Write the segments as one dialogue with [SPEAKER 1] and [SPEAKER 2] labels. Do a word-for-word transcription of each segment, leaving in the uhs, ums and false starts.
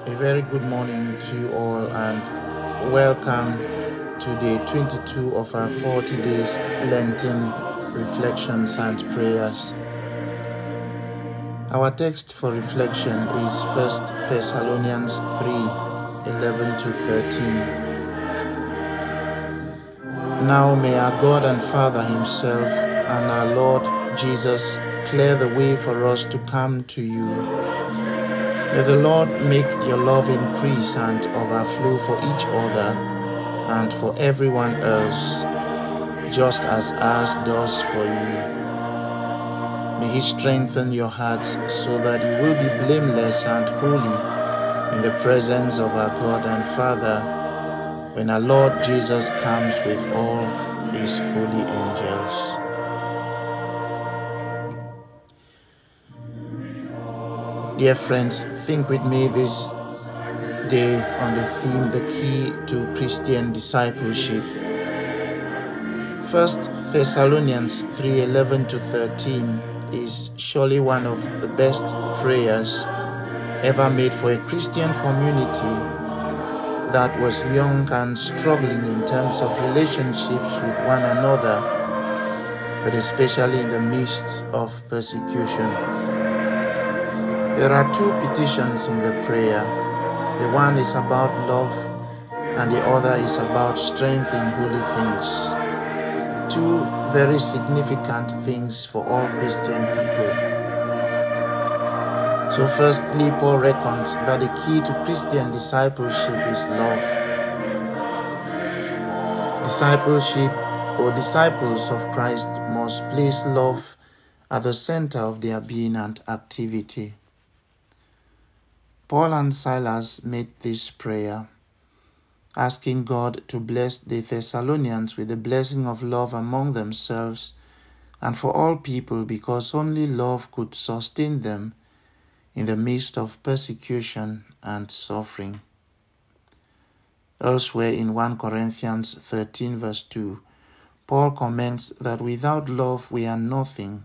[SPEAKER 1] A very good morning to you all and welcome to day twenty-two of our forty days Lenten reflections and prayers. Our text for reflection is First Thessalonians three eleven to thirteen. Now may our God and Father himself and our Lord Jesus clear the way for us to come to you. May the Lord make your love increase and overflow for each other and for everyone else, just as ours does for you. May he strengthen your hearts so that you will be blameless and holy in the presence of our God and Father when our Lord Jesus comes with all his holy angels. Dear friends, think with me this day on the theme, the key to Christian discipleship. First Thessalonians three eleven to thirteen is surely one of the best prayers ever made for a Christian community that was young and struggling in terms of relationships with one another, but especially in the midst of persecution. There are two petitions in the prayer. The one is about love and the other is about strength in holy things. Two very significant things for all Christian people. So firstly, Paul reckons that the key to Christian discipleship is love. Discipleship or disciples of Christ must place love at the center of their being and activity. Paul and Silas made this prayer, asking God to bless the Thessalonians with the blessing of love among themselves and for all people, because only love could sustain them in the midst of persecution and suffering. Elsewhere in First Corinthians thirteen verse two, Paul comments that without love we are nothing.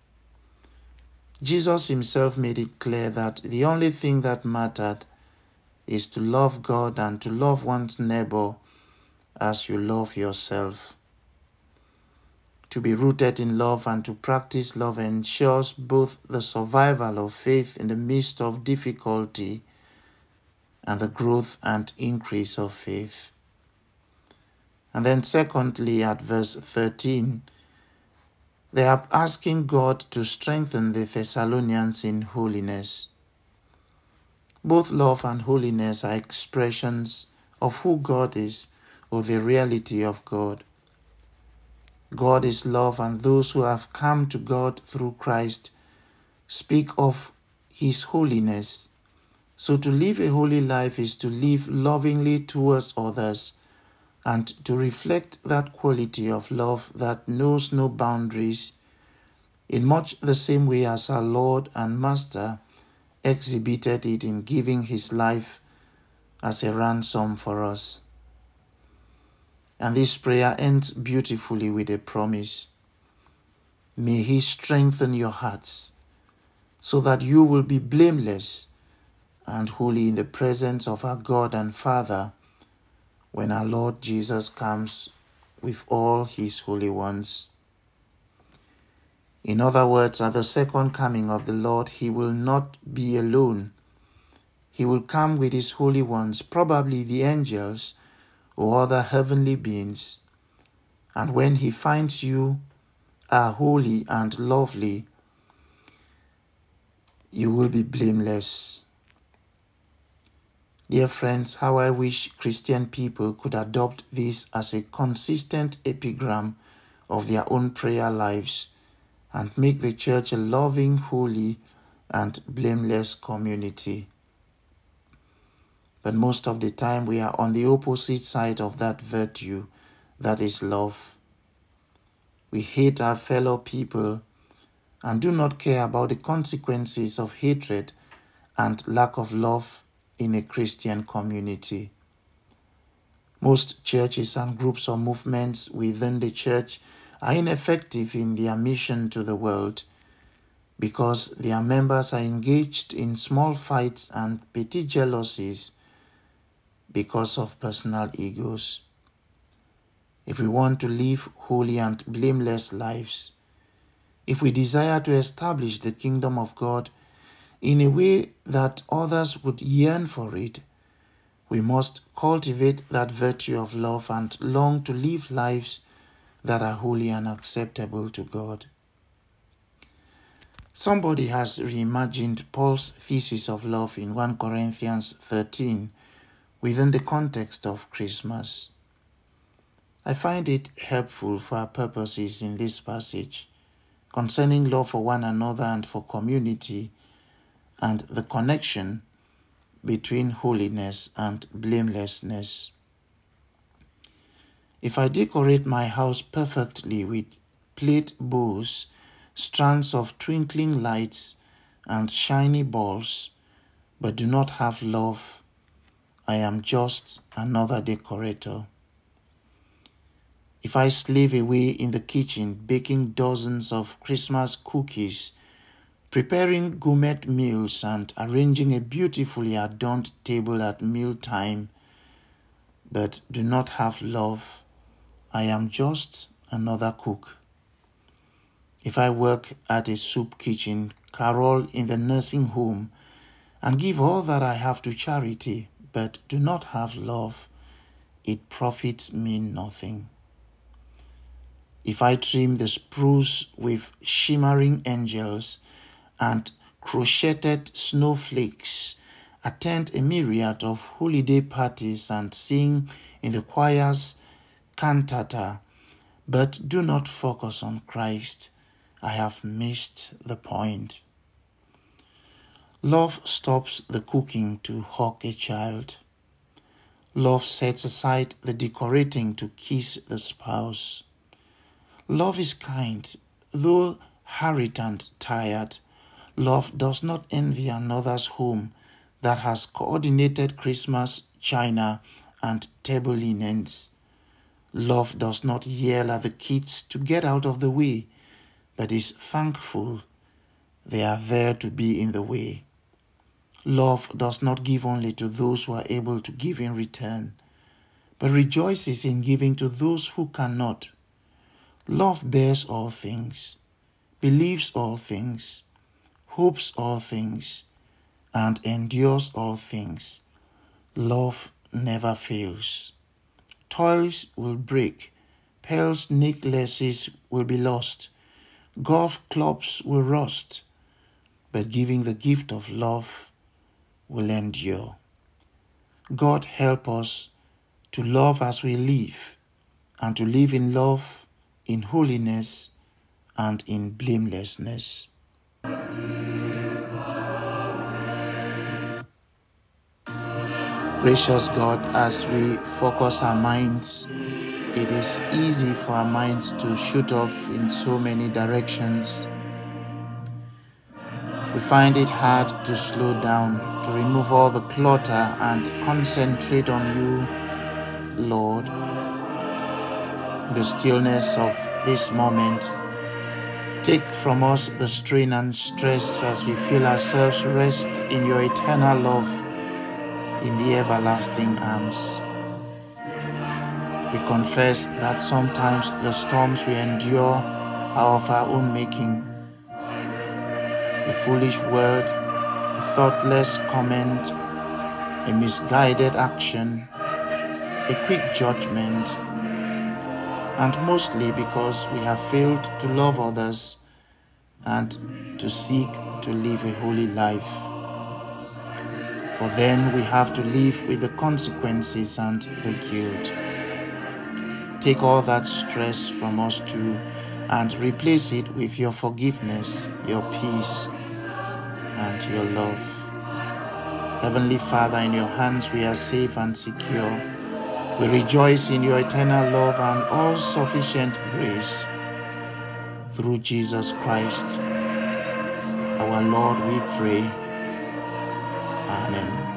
[SPEAKER 1] Jesus himself made it clear that the only thing that mattered is to love God and to love one's neighbor as you love yourself. To be rooted in love and to practice love ensures both the survival of faith in the midst of difficulty and the growth and increase of faith. And then secondly, at verse thirteen, they are asking God to strengthen the Thessalonians in holiness. Both love and holiness are expressions of who God is or the reality of God. God is love, and those who have come to God through Christ speak of his holiness. So to live a holy life is to live lovingly towards others and to reflect that quality of love that knows no boundaries, in much the same way as our Lord and Master exhibited it in giving his life as a ransom for us. And this prayer ends beautifully with a promise. May he strengthen your hearts so that you will be blameless and holy in the presence of our God and Father when our Lord Jesus comes with all his holy ones. In other words, at the second coming of the Lord, he will not be alone. He will come with his holy ones, probably the angels or other heavenly beings. And when he finds you are holy and lovely, you will be blameless. Dear friends, how I wish Christian people could adopt this as a consistent epigram of their own prayer lives and make the church a loving, holy, and blameless community. But most of the time we are on the opposite side of that virtue, that is love. We hate our fellow people and do not care about the consequences of hatred and lack of love in a Christian community. Most churches and groups or movements within the church are ineffective in their mission to the world. because their members are engaged in small fights and petty jealousies because of personal egos. If we want to live holy and blameless lives, if we desire to establish the kingdom of God in a way that others would yearn for it, we must cultivate that virtue of love and long to live lives that are holy and acceptable to God. Somebody has reimagined Paul's thesis of love in First Corinthians thirteen within the context of Christmas. I find it helpful for our purposes in this passage concerning love for one another and for community and the connection between holiness and blamelessness. If I decorate my house perfectly with plate bows, strands of twinkling lights, and shiny balls, but do not have love, I am just another decorator. If I slave away in the kitchen baking dozens of Christmas cookies, preparing gourmet meals, and arranging a beautifully adorned table at mealtime, but do not have love, I am just another cook. If I work at a soup kitchen, carol in the nursing home, and give all that I have to charity, but do not have love, it profits me nothing. If I trim the spruce with shimmering angels and crocheted snowflakes, attend a myriad of holiday parties and sing in the choir's cantata, but do not focus on Christ, I have missed the point. Love stops the cooking to hug a child. Love sets aside the decorating to kiss the spouse. Love is kind, though harried and tired. Love does not envy another's home that has coordinated Christmas china and table linens. Love does not yell at the kids to get out of the way, but is thankful they are there to be in the way. Love does not give only to those who are able to give in return, but rejoices in giving to those who cannot. Love bears all things, believes all things, hopes all things, and endures all things. Love never fails. Toys will break, pearls necklaces will be lost, golf clubs will rust, but giving the gift of love will endure. God help us to love as we live, and to live in love, in holiness, and in blamelessness. Gracious God, as we focus our minds, it is easy for our minds to shoot off in so many directions. We find it hard to slow down, to remove all the clutter and concentrate on you, Lord. The stillness of this moment, take from us the strain and stress as we feel ourselves rest in your eternal love, in the everlasting arms. We confess that sometimes the storms we endure are of our own making. A foolish word, a thoughtless comment, a misguided action, a quick judgment, and mostly because we have failed to love others and to seek to live a holy life. For then we have to live with the consequences and the guilt. Take all that stress from us too and replace it with your forgiveness, your peace, and your love. Heavenly Father, in your hands we are safe and secure. We rejoice in your eternal love and all-sufficient grace. Through Jesus Christ, our Lord, we pray. Amen.